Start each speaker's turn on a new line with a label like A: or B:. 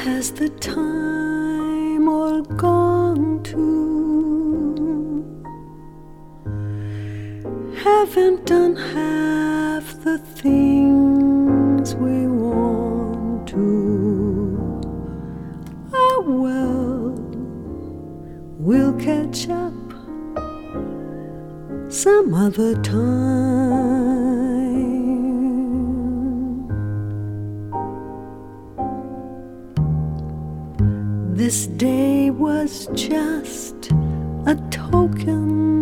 A: has the time all gone to? Haven't done half the things we want to. Oh well, we'll catch up some other time. This day was just a token